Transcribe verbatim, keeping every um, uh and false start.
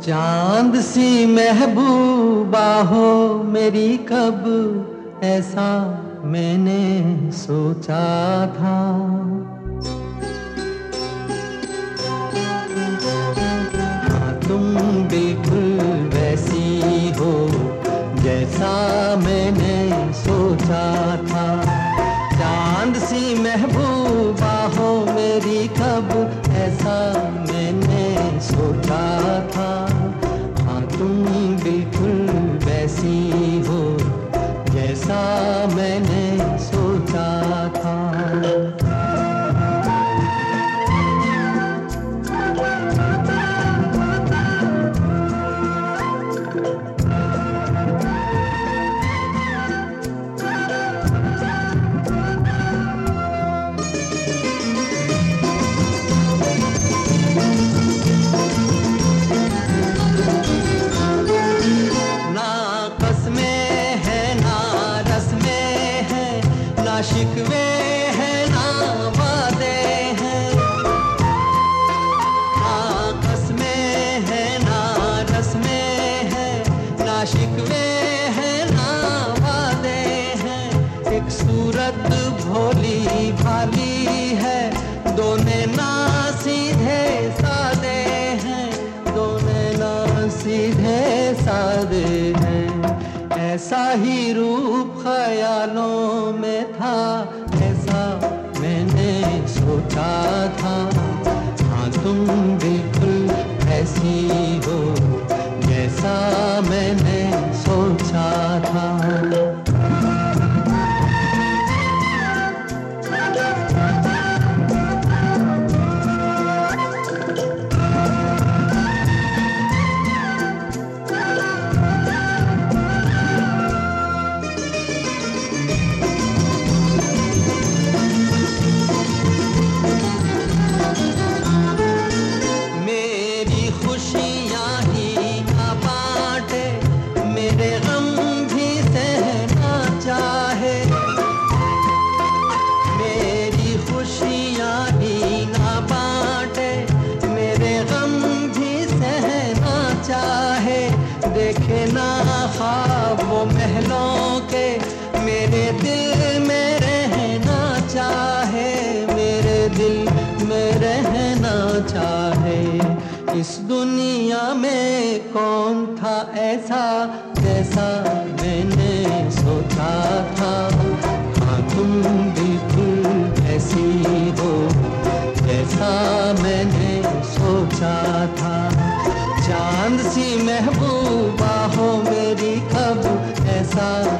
चांद सी महबूबा हो मेरी कब ऐसा मैंने सोचा था। हाँ तुम बिल्कुल वैसी हो जैसा मैंने सोचा था। चांद सी महबूबा हो मेरी कब ऐसा मैंने सोचा था। हाँ तुम बिल्कुल वैसी हो जैसा मैंने सोचा था। शिकवे हैं ना वादे हैं, ना कसमें हैं ना रस्में हैं, ना शिकवे हैं ना वादे हैं। एक सूरत भोली भाली है, दो नैना सीधे सादे हैं, दो नैना सीधे सादे हैं। ऐसा ही रूप ख्यालों में था, ऐसा मैंने सोचा था। हाँ तुम बिल्कुल ऐसी हो जैसा मैंने सोचा था। देखे ना ख्वाब वो महलों के, मेरे दिल में रहना चाहे, मेरे दिल में रहना चाहे। इस दुनिया में कौन था ऐसा जैसा मैंने सोचा था। हाँ तुम बिल्कुल ऐसी हो जैसा मैंने सोचा था। चांद सी महबूबा हो मेरी कब ऐसा